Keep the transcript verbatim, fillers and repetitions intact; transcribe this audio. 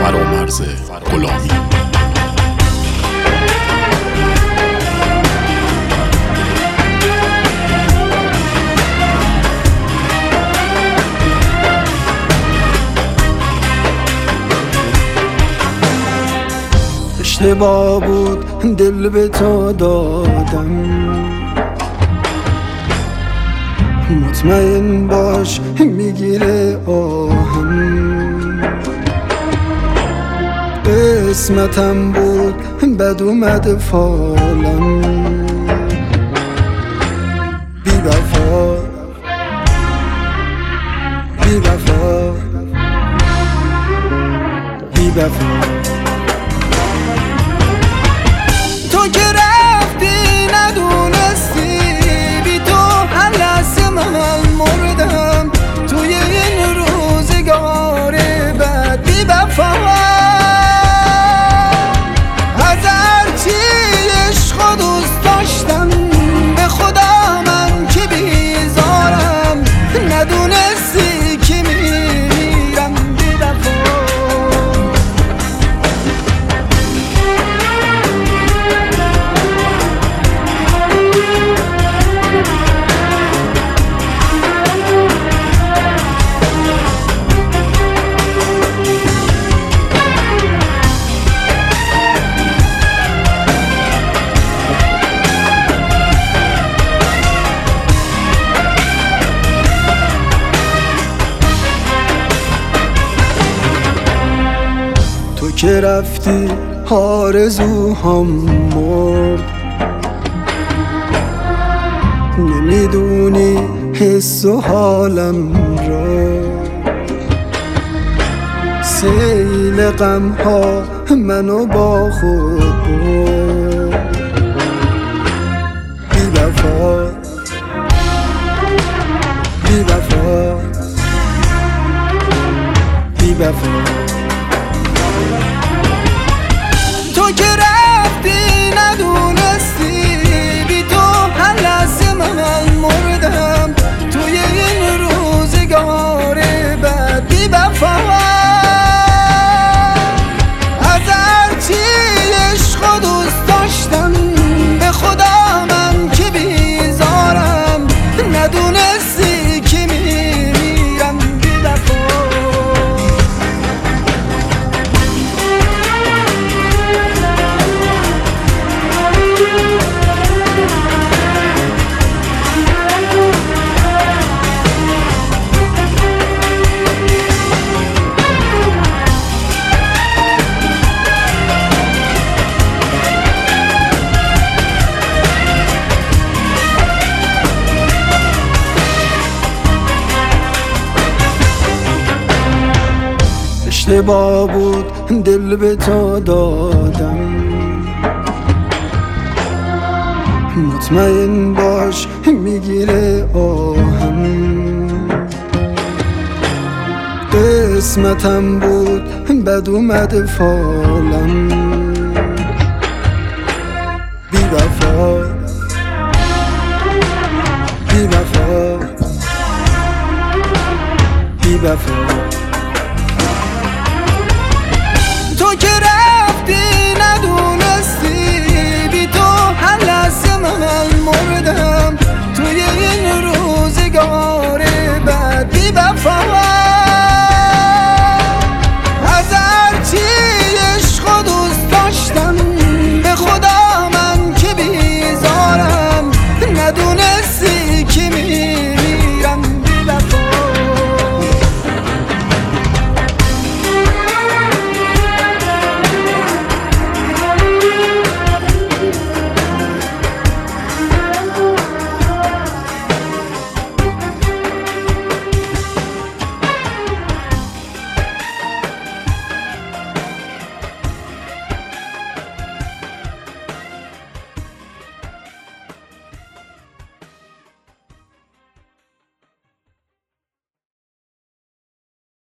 فرامرز غلامی. اشتباه بود دل به تو دادم، مطمئن باش میگیره آهم. قسمتم بود بد اومد فالم، بی وفا بی وفا بی وفا. تو که رفتی ندونستی، بی تو هر لحظه من مردم توی این روزگار بد. بی وفا از هرچی عشق و دوست داشتم، به خدا من که بیزارم، ندونستی که میمیرم. بی وفا تو که رفتی آرزوهام مرد، نمیدونی حس و حالم را. سیل غم ها منو با خود برد. بی وفا بی وفا بی وفا. تو که رفتی ندونستی، بی تو هر لحظه من مردم توی این روزگار بد. بی وفا از هرچی عشق و دوست داشتم، به خدا من که بیزارم، ندونستی که میمیرم. بی وفا اشتباه بود دل به تو دادم، مطمئن باش میگیره آهم. قسمتم بود بد اومد فالم، بی وفا بی وفا بی وفا.